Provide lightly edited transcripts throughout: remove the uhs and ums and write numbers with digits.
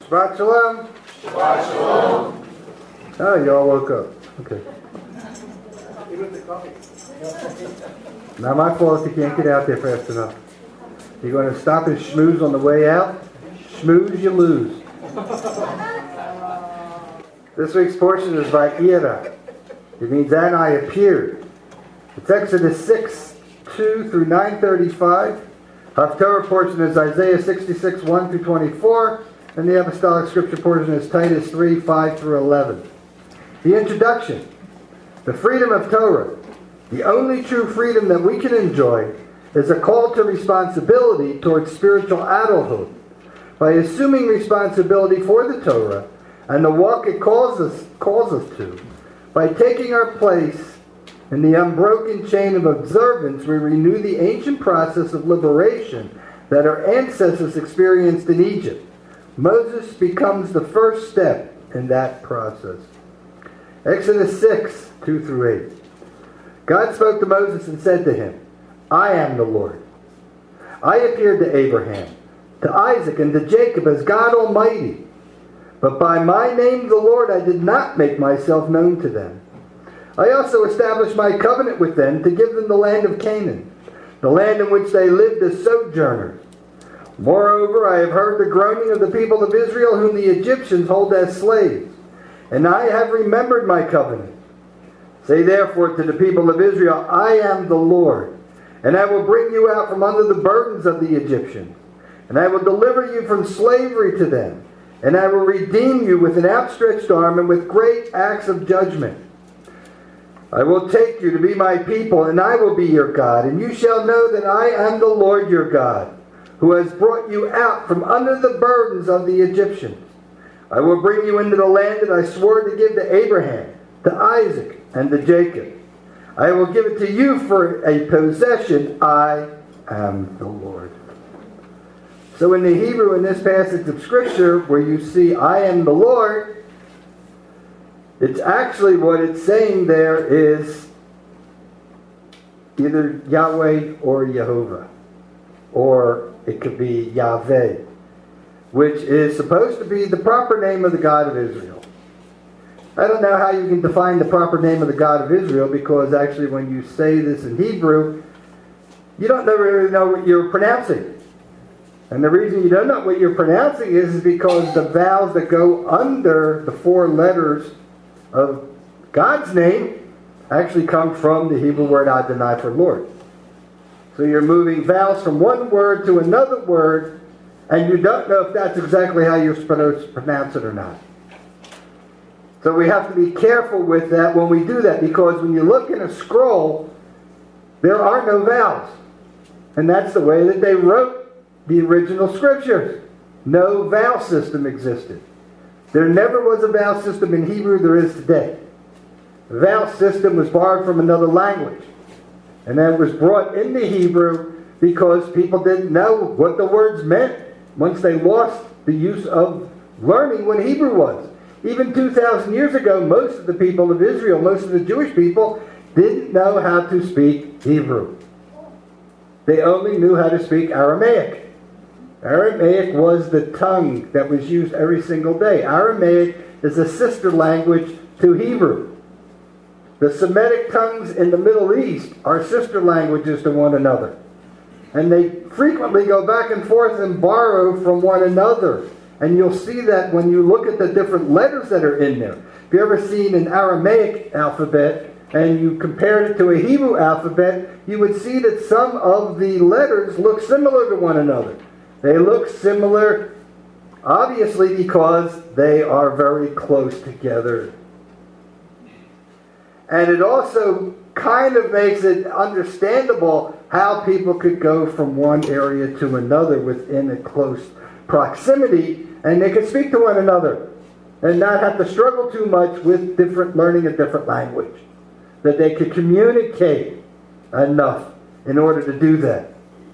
Shabbat Shalom. Shabbat Shalom. Oh, you all woke up. Okay. Not my fault if you can't get out there fast enough. You're going to stop and schmooze on the way out. Schmooze, you lose. This week's portion is by Ira. It means, and I appeared. It's Exodus 6, 2 through 9:35. Haftorah portion is Isaiah 66, 1 through 24. And the apostolic scripture portion is Titus 3, 5 through 11. The introduction. The freedom of Torah, the only true freedom that we can enjoy, is a call to responsibility towards spiritual adulthood. By assuming responsibility for the Torah and the walk it calls us to, by taking our place in the unbroken chain of observance, we renew the ancient process of liberation that our ancestors experienced in Egypt. Moses becomes the first step in that process. Exodus 6, 2 through 8. God spoke to Moses and said to him, I am the Lord. I appeared to Abraham, to Isaac, and to Jacob as God Almighty. But by my name, the Lord, I did not make myself known to them. I also established my covenant with them to give them the land of Canaan, the land in which they lived as sojourners. Moreover, I have heard the groaning of the people of Israel, whom the Egyptians hold as slaves. And I have remembered my covenant. Say therefore to the people of Israel, I am the Lord, and I will bring you out from under the burdens of the Egyptians, and I will deliver you from slavery to them, and I will redeem you with an outstretched arm and with great acts of judgment. I will take you to be my people, and I will be your God, and you shall know that I am the Lord your God, who has brought you out from under the burdens of the Egyptians. I will bring you into the land that I swore to give to Abraham, to Isaac, and to Jacob. I will give it to you for a possession. I am the Lord. So in the Hebrew, in this passage of Scripture, where you see, I am the Lord, it's actually what it's saying there is either Yahweh or Jehovah. Or it could be Yahweh, which is supposed to be the proper name of the God of Israel. I don't know how you can define the proper name of the God of Israel, because actually when you say this in Hebrew, you don't really know what you're pronouncing. And the reason you don't know what you're pronouncing is because the vowels that go under the four letters of God's name actually come from the Hebrew word Adonai for Lord. So you're moving vowels from one word to another word, and you don't know if that's exactly how you're supposed to pronounce it or not. So we have to be careful with that when we do that, because when you look in a scroll, there are no vowels. And that's the way that they wrote the original scriptures. No vowel system existed. There never was a vowel system in Hebrew there is today. The vowel system was borrowed from another language. And then it was brought into Hebrew because people didn't know what the words meant once they lost the use of learning what Hebrew was. Even 2,000 years ago, most of the people of Israel, most of the Jewish people, didn't know how to speak Hebrew. They only knew how to speak Aramaic. Aramaic was the tongue that was used every single day. Aramaic is a sister language to Hebrew. The Semitic tongues in the Middle East are sister languages to one another. And they frequently go back and forth and borrow from one another. And you'll see that when you look at the different letters that are in there. If you've ever seen an Aramaic alphabet and you compared it to a Hebrew alphabet, you would see that some of the letters look similar to one another. They look similar, obviously, because they are very close together. And it also kind of makes it understandable how people could go from one area to another within a close proximity, and they could speak to one another and not have to struggle too much with learning a different language. That they could communicate enough in order to do that.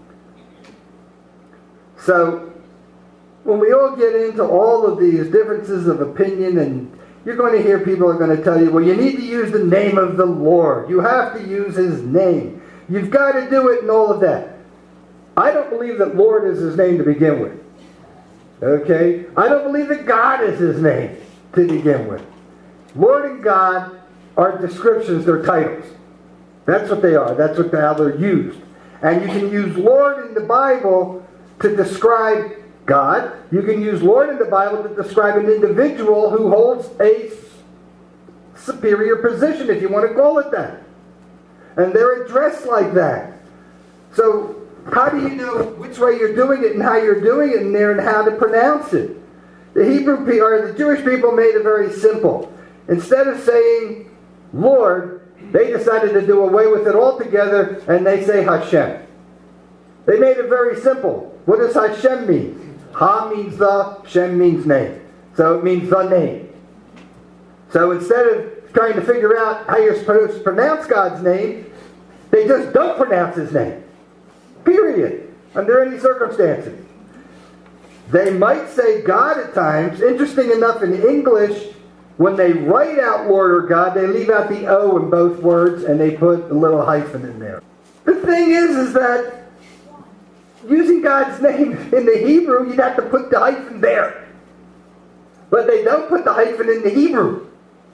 So, when we all get into all of these differences of opinion, and you're going to hear people are going to tell you, well, you need to use the name of the Lord. You have to use His name. You've got to do it and all of that. I don't believe that Lord is His name to begin with. Okay? I don't believe that God is his name to begin with. Lord and God are descriptions, they're titles. That's what they are. That's how they're used. And you can use Lord in the Bible to describe God. You can use Lord in the Bible to describe an individual who holds a superior position, if you want to call it that. And they're addressed like that. So, how do you know which way you're doing it and how you're doing it in there and how to pronounce it? The Jewish people made it very simple. Instead of saying Lord, they decided to do away with it altogether, and they say Hashem. They made it very simple. What does Hashem mean? Ha means the, Shem means name. So it means the name. So instead of trying to figure out how you're supposed to pronounce God's name, they just don't pronounce his name. Period. Under any circumstances. They might say God at times. Interesting enough, in English, when they write out Lord or God, they leave out the O in both words and they put a little hyphen in there. The thing is that using God's name in the Hebrew, you'd have to put the hyphen there. But they don't put the hyphen in the Hebrew.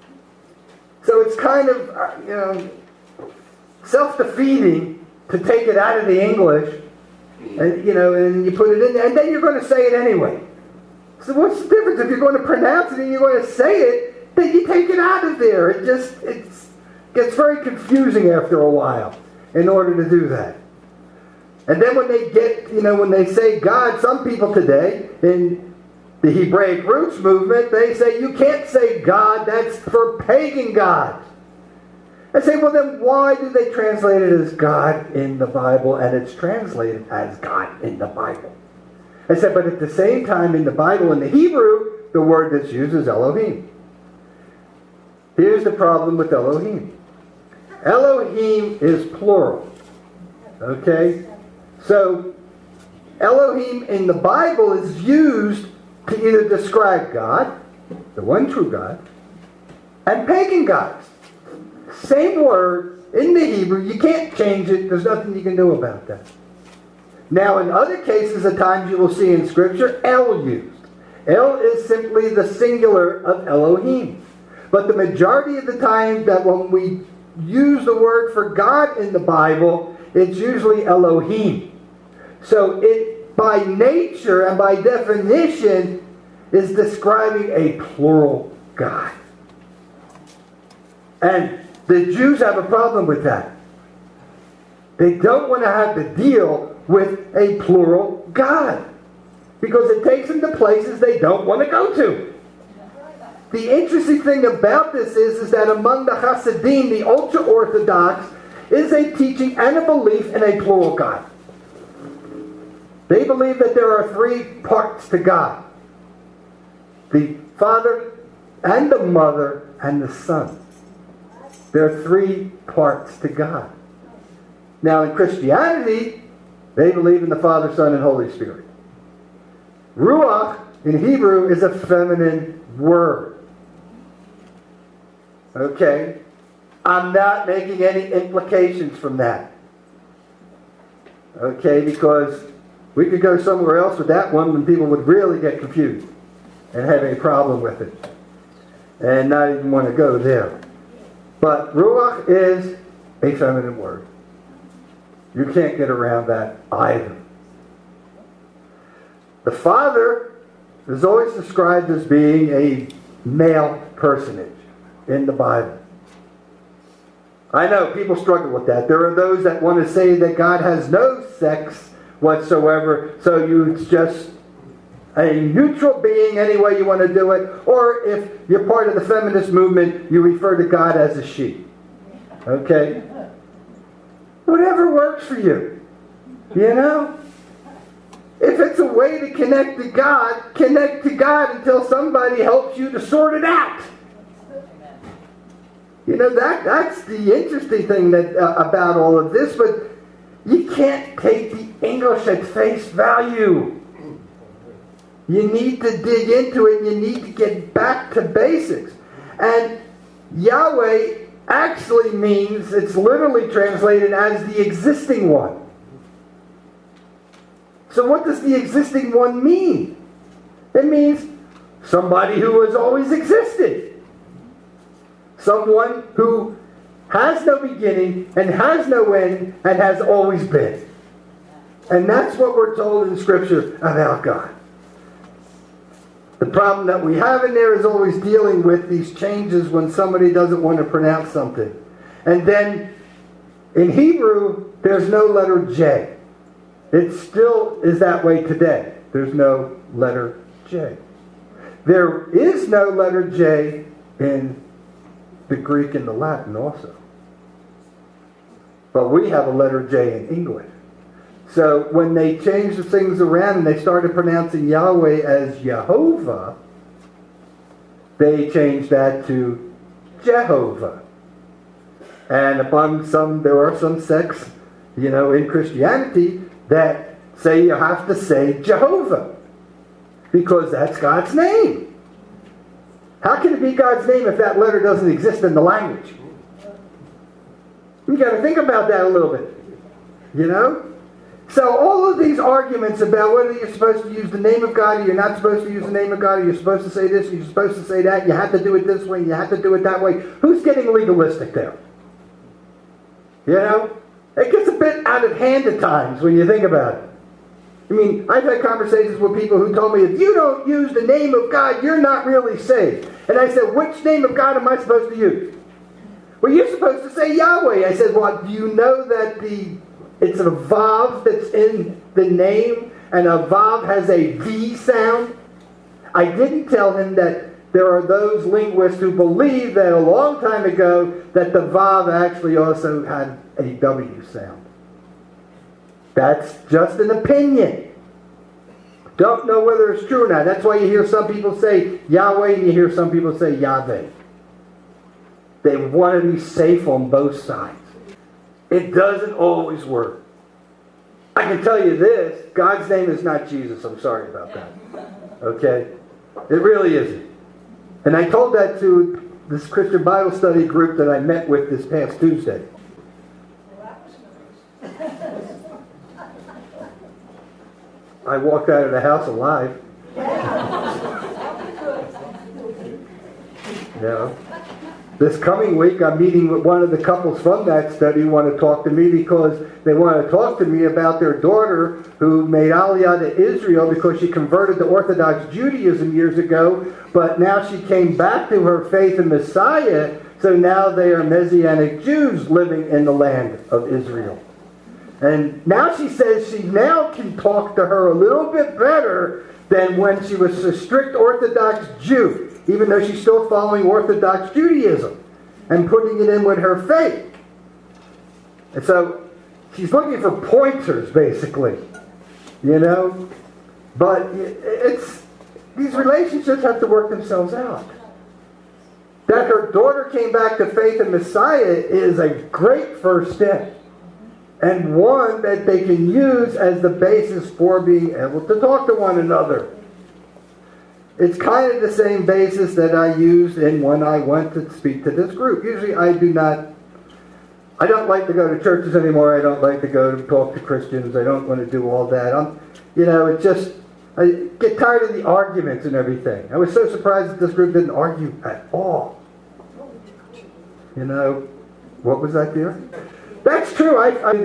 So it's kind of, self-defeating to take it out of the English, and you put it in there, and then you're going to say it anyway. So what's the difference? If you're going to pronounce it and you're going to say it, then you take it out of there. It gets very confusing after a while in order to do that. And then when they say God, some people today in the Hebraic roots movement, they say you can't say God, that's for pagan gods. I say, well then why do they translate it as God in the Bible and it's translated as God in the Bible? I said, but at the same time in the Bible, in the Hebrew, the word that's used is Elohim. Here's the problem with Elohim. Elohim is plural. Okay? So, Elohim in the Bible is used to either describe God, the one true God, and pagan gods. Same word in the Hebrew. You can't change it. There's nothing you can do about that. Now, in other cases, at times you will see in Scripture El used. El is simply the singular of Elohim. But the majority of the time that when we use the word for God in the Bible, it's usually Elohim. So it, by nature and by definition, is describing a plural God. And the Jews have a problem with that. They don't want to have to deal with a plural God, because it takes them to places they don't want to go to. The interesting thing about this is that among the Hasidim, the ultra-Orthodox, is a teaching and a belief in a plural God. They believe that there are three parts to God: the Father and the Mother and the Son. There are three parts to God. Now in Christianity, they believe in the Father, Son, and Holy Spirit. Ruach in Hebrew is a feminine word. Okay? I'm not making any implications from that. Okay? Because we could go somewhere else with that one and people would really get confused and have a problem with it. And not even want to go there. But Ruach is a feminine word. You can't get around that either. The Father is always described as being a male personage in the Bible. I know people struggle with that. There are those that want to say that God has no sex whatsoever, so it's just a neutral being any way you want to do it. Or if you're part of the feminist movement, you refer to God as a she. Okay? Whatever works for you. You know? If it's a way to connect to God until somebody helps you to sort it out. You know, that's the interesting thing about all of this, but you can't take the English at face value. You need to dig into it. You need to get back to basics. And Yahweh actually means, it's literally translated as the existing one. So what does the existing one mean? It means somebody who has always existed. Someone who has no beginning and has no end and has always been. And that's what we're told in Scripture about God. The problem that we have in there is always dealing with these changes when somebody doesn't want to pronounce something. And then in Hebrew, there's no letter J. It still is that way today. There's no letter J. There is no letter J in the Greek and the Latin also. But we have a letter J in English. So when they changed the things around and they started pronouncing Yahweh as Jehovah, they changed that to Jehovah. And among some, there are some sects, in Christianity that say you have to say Jehovah because that's God's name. How can it be God's name if that letter doesn't exist in the language? You got to think about that a little bit, So all of these arguments about whether you're supposed to use the name of God or you're not supposed to use the name of God, or you're supposed to say this, or you're supposed to say that, you have to do it this way, you have to do it that way. Who's getting legalistic there? It gets a bit out of hand at times when you think about it. I mean, I've had conversations with people who told me, if you don't use the name of God, you're not really saved. And I said, which name of God am I supposed to use? Well, you're supposed to say Yahweh. I said, well, do you know that it's a vav that's in the name, and a vav has a V sound? I didn't tell him that there are those linguists who believe that a long time ago that the vav actually also had a W sound. That's just an opinion. Don't know whether it's true or not. That's why you hear some people say Yahweh and you hear some people say Yahweh. They want to be safe on both sides. It doesn't always work. I can tell you this, God's name is not Jesus. I'm sorry about that. Okay? It really isn't. And I told that to this Christian Bible study group that I met with this past Tuesday. I walked out of the house alive. This coming week, I'm meeting with one of the couples from that study who want to talk to me because they want to talk to me about their daughter who made Aliyah to Israel because she converted to Orthodox Judaism years ago, but now she came back to her faith in Messiah, so now they are Messianic Jews living in the land of Israel. And now she says she now can talk to her a little bit better than when she was a strict Orthodox Jew, even though she's still following Orthodox Judaism and putting it in with her faith. And so she's looking for pointers, basically. But these relationships have to work themselves out. That her daughter came back to faith in Messiah is a great first step. And one that they can use as the basis for being able to talk to one another. It's kind of the same basis that I used when I went to speak to this group. Usually I don't like to go to churches anymore. I don't like to go to talk to Christians. I don't want to do all that. I get tired of the arguments and everything. I was so surprised that this group didn't argue at all. What was that, dear? That's true.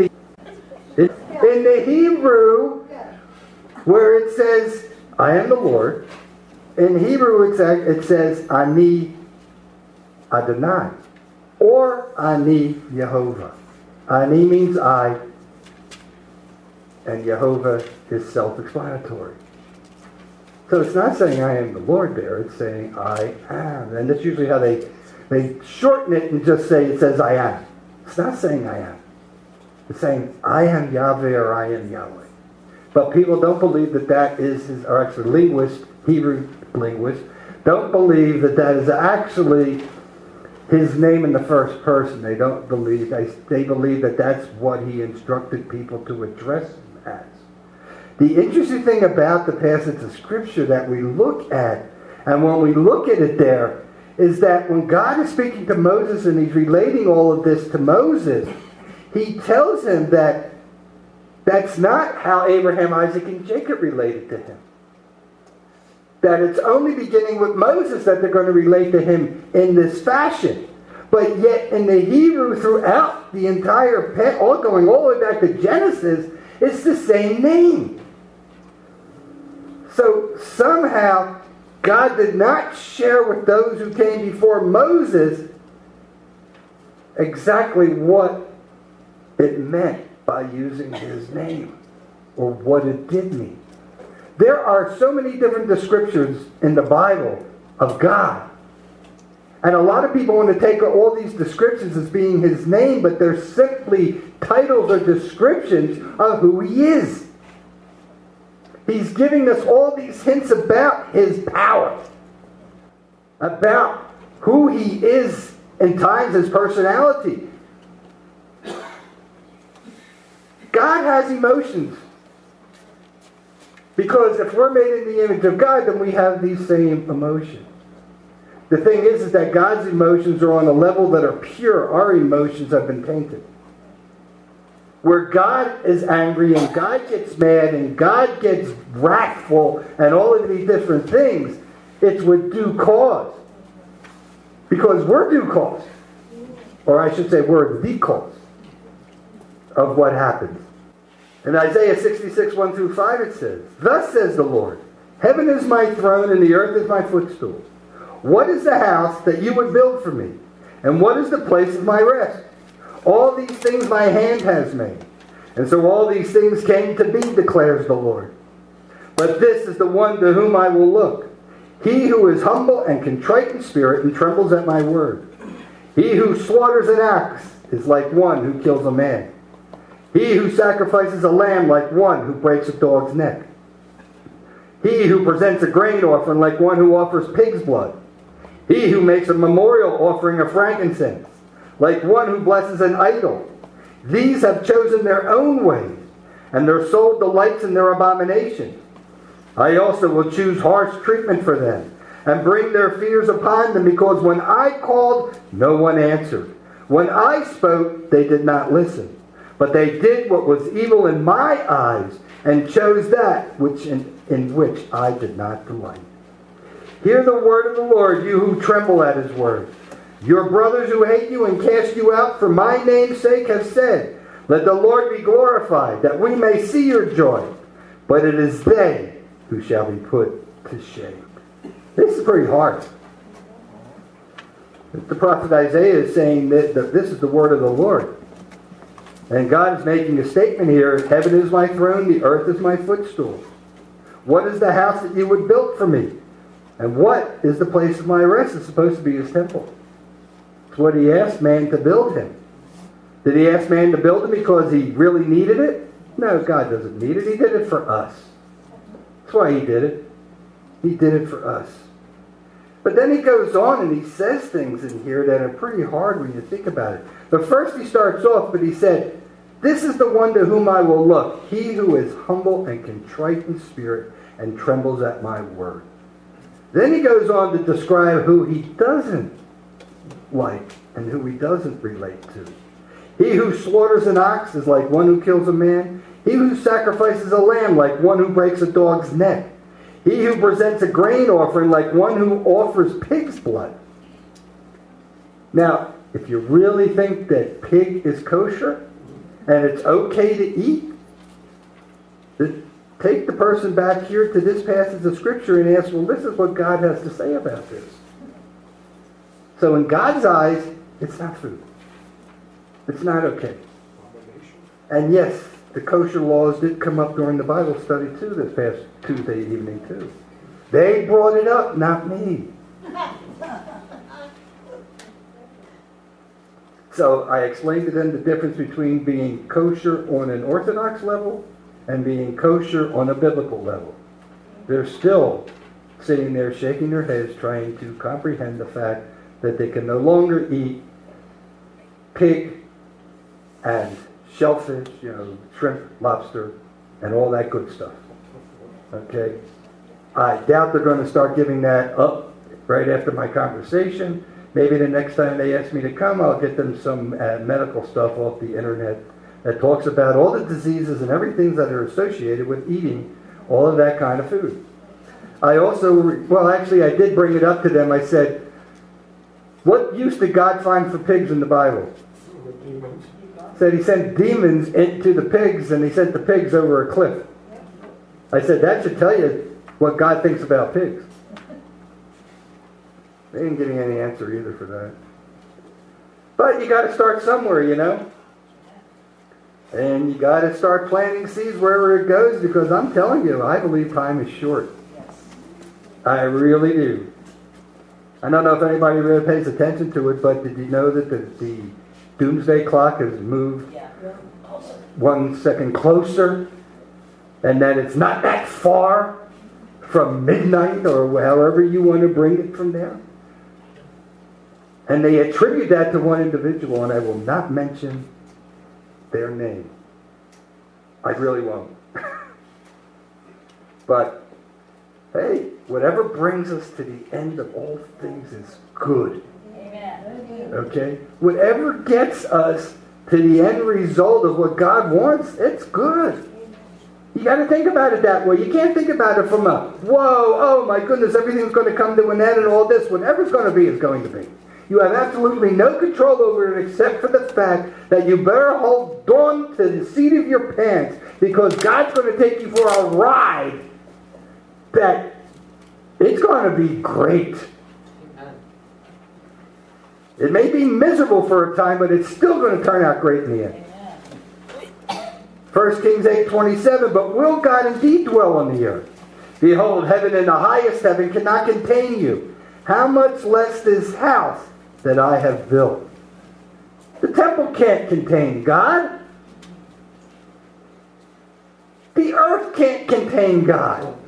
In the Hebrew, where it says, I am the Lord, in Hebrew it says, Ani Adonai, or Ani Yehovah. Ani means I, and Yehovah is self-explanatory. So it's not saying I am the Lord there, it's saying I am. And that's usually how they shorten it and just say it says I am. It's not saying I am. It's saying I am Yahweh or I am Yahweh. But people don't believe that is, or actually linguists, Hebrew linguists, don't believe that is actually his name in the first person. They don't believe, they believe that that's what he instructed people to address him as. The interesting thing about the passage of Scripture that we look at, and when we look at it there, is that when God is speaking to Moses and he's relating all of this to Moses, he tells him that that's not how Abraham, Isaac, and Jacob related to him. that it's only beginning with Moses that they're going to relate to him in this fashion. But yet in the Hebrew throughout the entire, going all the way back to Genesis, it's the same name. So somehow God did not share with those who came before Moses exactly what it meant by using his name, or what it did mean. There are so many different descriptions in the Bible of God. And a lot of people want to take all these descriptions as being his name, but they're simply titles or descriptions of who he is. He's giving us all these hints about his power, about who he is in times, his personality. God has emotions. Because if we're made in the image of God, then we have these same emotions. The thing is that God's emotions are on a level that are pure. Our emotions have been tainted. Where God is angry and God gets mad and God gets wrathful and all of these different things, it's with due cause. Because we're due cause. Or I should say we're the cause of what happens. In Isaiah 66, 1 through 5 it says, "Thus says the Lord, heaven is my throne and the earth is my footstool. What is the house that you would build for me? And what is the place of my rest? All these things my hand has made. And so all these things came to be, declares the Lord. But this is the one to whom I will look. He who is humble and contrite in spirit and trembles at my word. He who slaughters an ox is like one who kills a man. He who sacrifices a lamb like one who breaks a dog's neck. He who presents a grain offering like one who offers pig's blood. He who makes a memorial offering of frankincense like one who blesses an idol. These have chosen their own ways, and their soul delights in their abominations. I also will choose harsh treatment for them, and bring their fears upon them, because when I called, no one answered. When I spoke, they did not listen. But they did what was evil in my eyes, and chose that in which I did not delight. Hear the word of the Lord, you who tremble at his word. Your brothers who hate you and cast you out for my name's sake have said, let the Lord be glorified, that we may see your joy. But it is they who shall be put to shame. This is pretty hard. The prophet Isaiah is saying that this is the word of the Lord. And God is making a statement here, heaven is my throne, the earth is my footstool. What is the house that you would build for me? And what is the place of my rest? It's supposed to be his temple. It's what he asked man to build him. Did he ask man to build it because he really needed it? No, God doesn't need it. He did it for us. That's why he did it. He did it for us. But then he goes on and he says things in here that are pretty hard when you think about it. The first he starts off, but he said, this is the one to whom I will look, he who is humble and contrite in spirit and trembles at my word. Then he goes on to describe who he doesn't like and who he doesn't relate to. He who slaughters an ox is like one who kills a man. He who sacrifices a lamb like one who breaks a dog's neck. He who presents a grain offering like one who offers pig's blood. Now, if you really think that pig is kosher and it's okay to eat, take the person back here to this passage of Scripture and ask, well, this is what God has to say about this. So in God's eyes, it's not food. It's not okay. And yes, the kosher laws did come up during the Bible study too this past Tuesday evening too. They brought it up, not me. So I explained to them the difference between being kosher on an Orthodox level and being kosher on a biblical level. They're still sitting there shaking their heads trying to comprehend the fact that they can no longer eat pig and shellfish, shrimp, lobster, and all that good stuff. Okay? I doubt they're going to start giving that up right after my conversation. Maybe the next time they ask me to come, I'll get them some medical stuff off the internet that talks about all the diseases and everything that are associated with eating all of that kind of food. I also, well, actually, I did bring it up to them. I said, what use did God find for pigs in the Bible? Said he sent demons into the pigs, and he sent the pigs over a cliff. I said, that should tell you what God thinks about pigs. They didn't give me any answer either for that. But you got to start somewhere, you know. And you got to start planting seeds wherever it goes, because I'm telling you, I believe time is short. I really do. I don't know if anybody really pays attention to it, but did you know that the doomsday clock has moved 1 second closer, and that it's not that far from midnight, or however you want to bring it from there? And they attribute that to one individual, and I will not mention their name. I really won't. But, hey, whatever brings us to the end of all things is good. Amen. Okay? Whatever gets us to the end result of what God wants, it's good. You got to think about it that way. You can't think about it from a, whoa, oh my goodness, everything's going to come to an end and all this. Whatever's going to be is going to be. You have absolutely no control over it except for the fact that you better hold on to the seat of your pants, because God's going to take you for a ride that it's going to be great. It may be miserable for a time, but it's still going to turn out great in the end. 1 Kings 8:27, but will God indeed dwell on the earth? Behold, heaven and the highest heaven cannot contain you. How much less this house that I have built? The temple can't contain God. The earth can't contain God.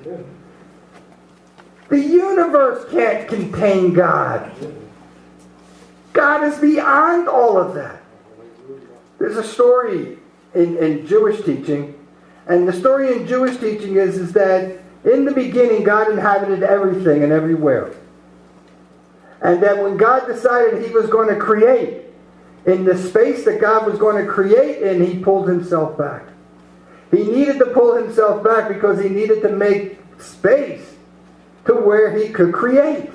The universe can't contain God. God is beyond all of that. There's a story in Jewish teaching, and the story in Jewish teaching is that in the beginning God inhabited everything and everywhere. And that when God decided He was going to create, in the space that God was going to create in, He pulled Himself back. He needed to pull Himself back because He needed to make space to where He could create.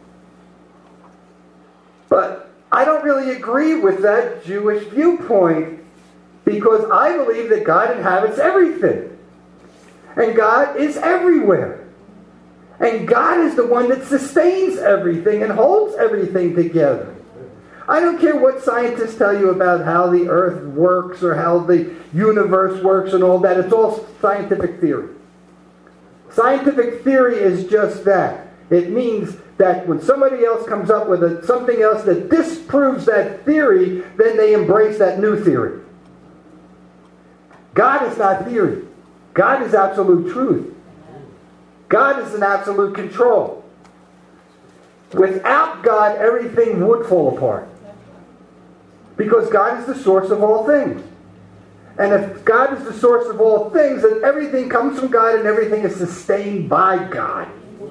But I don't really agree with that Jewish viewpoint, because I believe that God inhabits everything. And God is everywhere. And God is the one that sustains everything and holds everything together. I don't care what scientists tell you about how the earth works or how the universe works and all that. It's all scientific theory. Scientific theory is just that. It means that when somebody else comes up with something else that disproves that theory, then they embrace that new theory. God is not theory. God is absolute truth. God is in absolute control. Without God, everything would fall apart. Because God is the source of all things. And if God is the source of all things, then everything comes from God and everything is sustained by God.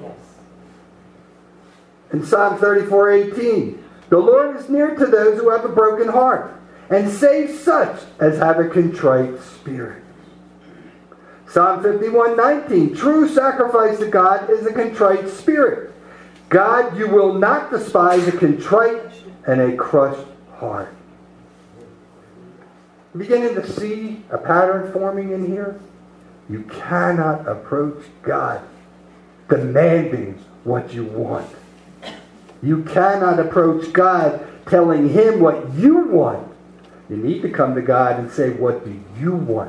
In Psalm 34:18, the Lord is near to those who have a broken heart, and saves such as have a contrite spirit. Psalm 51:19, true sacrifice to God is a contrite spirit. God, you will not despise a contrite and a crushed heart. Beginning to see a pattern forming in here. You cannot approach God demanding what you want. You cannot approach God telling Him what you want. You need to come to God and say, what do you want?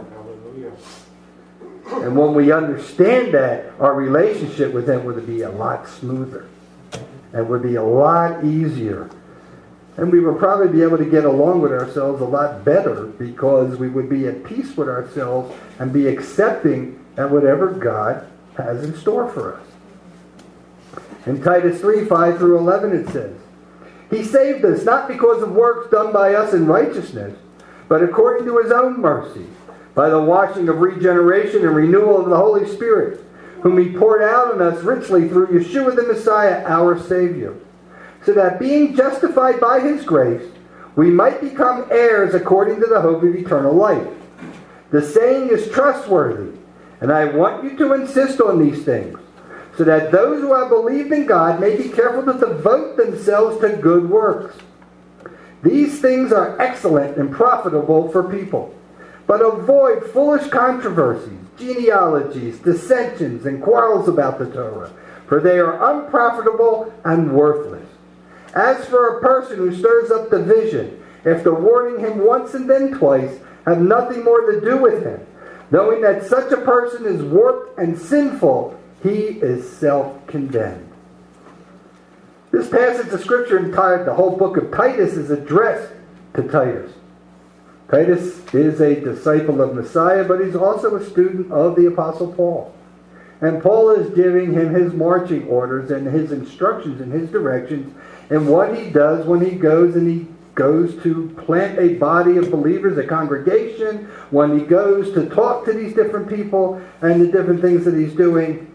And when we understand that, our relationship with Him would be a lot smoother. And would be a lot easier. And we would probably be able to get along with ourselves a lot better, because we would be at peace with ourselves and be accepting of whatever God has in store for us. In Titus 3:5-11 it says, He saved us not because of works done by us in righteousness, but according to His own mercy, by the washing of regeneration and renewal of the Holy Spirit, whom He poured out on us richly through Yeshua the Messiah, our Savior, so that being justified by His grace, we might become heirs according to the hope of eternal life. The saying is trustworthy, and I want you to insist on these things, so that those who have believed in God may be careful to devote themselves to good works. These things are excellent and profitable for people. But avoid foolish controversies, genealogies, dissensions, and quarrels about the Torah, for they are unprofitable and worthless. As for a person who stirs up division, after warning him once and then twice, have nothing more to do with him, knowing that such a person is warped and sinful, he is self-condemned. This passage of Scripture entitled the whole book of Titus is addressed to Titus. Titus is a disciple of Messiah, but he's also a student of the Apostle Paul. And Paul is giving him his marching orders and his instructions and his directions and what he does when he goes to plant a body of believers, a congregation, when he goes to talk to these different people and the different things that he's doing.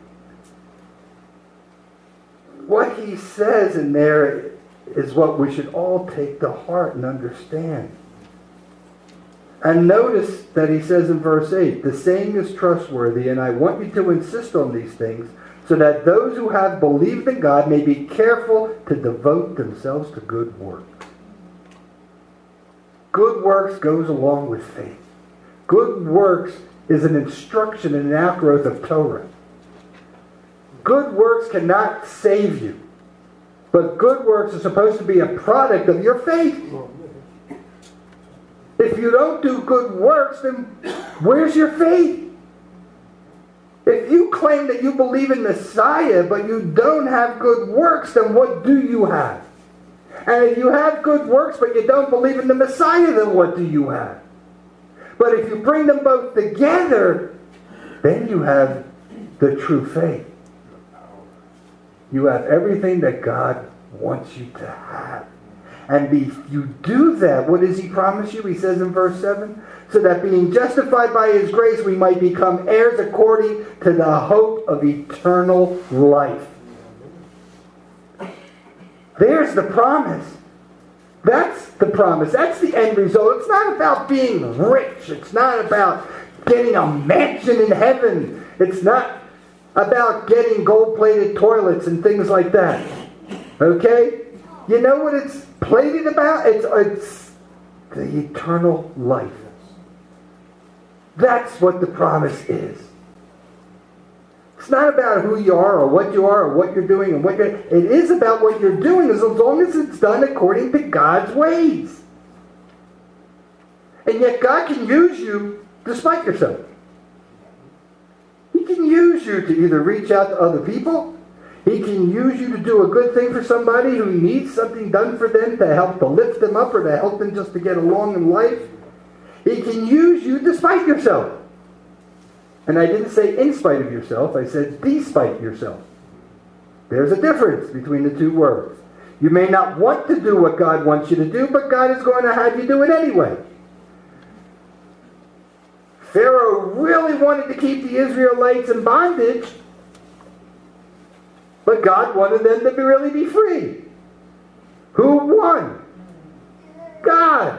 What he says in there is what we should all take to heart and understand. And notice that he says in verse 8, the saying is trustworthy, and I want you to insist on these things, so that those who have believed in God may be careful to devote themselves to good works. Good works goes along with faith. Good works is an instruction and an outgrowth of Torah. Good works cannot save you, but good works are supposed to be a product of your faith. If you don't do good works, then where's your faith? If you claim that you believe in Messiah, but you don't have good works, then what do you have? And if you have good works, but you don't believe in the Messiah, then what do you have? But if you bring them both together, then you have the true faith. You have everything that God wants you to have. And if you do that, what does he promise you? He says in verse 7, so that being justified by his grace, we might become heirs according to the hope of eternal life. There's the promise. That's the promise. That's the end result. It's not about being rich. It's not about getting a mansion in heaven. It's not about getting gold-plated toilets and things like that. Okay? You know what it's plated about? It's the eternal life. That's what the promise is. It's not about who you are or what you're doing and it is about what you're doing as long as it's done according to God's ways. And yet God can use you despite yourself. He can use you to either reach out to other people. He can use you to do a good thing for somebody who needs something done for them to help to lift them up or to help them just to get along in life. He can use you despite yourself. And I didn't say in spite of yourself, I said despite yourself. There's a difference between the two words. You may not want to do what God wants you to do, but God is going to have you do it anyway. Pharaoh really wanted to keep the Israelites in bondage, but God wanted them to really be free. Who won? God.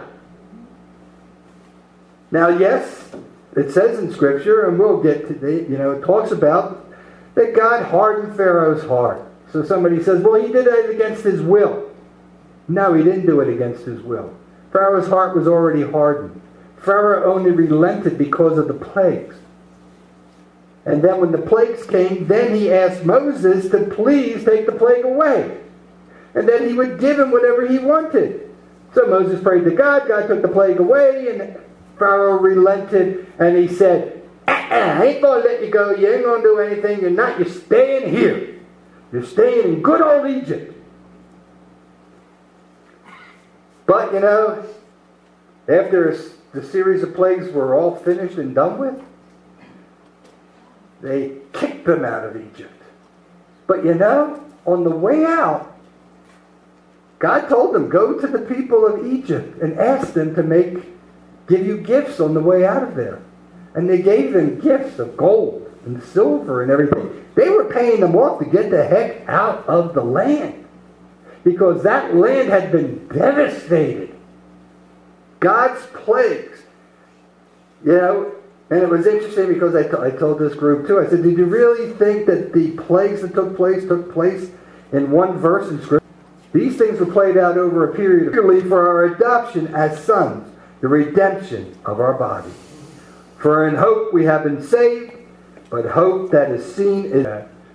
Now, yes, it says in Scripture, and we'll get to it talks about that God hardened Pharaoh's heart. So somebody says, well, he did it against his will. No, he didn't do it against his will. Pharaoh's heart was already hardened. Pharaoh only relented because of the plagues. And then when the plagues came, then he asked Moses to please take the plague away. And then he would give him whatever he wanted. So Moses prayed to God. God took the plague away, and Pharaoh relented, and he said, I ain't going to let you go. You ain't going to do anything. You're staying here. You're staying in good old Egypt. But, after the series of plagues were all finished and done with, they kicked them out of Egypt. But on the way out, God told them, go to the people of Egypt and ask them to give you gifts on the way out of there. And they gave them gifts of gold and silver and everything. They were paying them off to get the heck out of the land, because that land had been devastated. God's plagues, and And it was interesting because I told this group too, I said, did you really think that the plagues that took place in one verse in Scripture? These things were played out over a period of for our adoption as sons, the redemption of our body. For in hope we have been saved, but hope that is seen is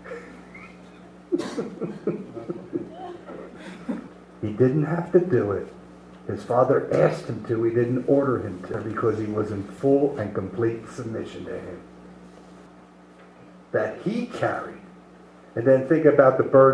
He didn't have to do it. His Father asked him to. He didn't order him to, because he was in full and complete submission to him. That he carried. And then think about the burden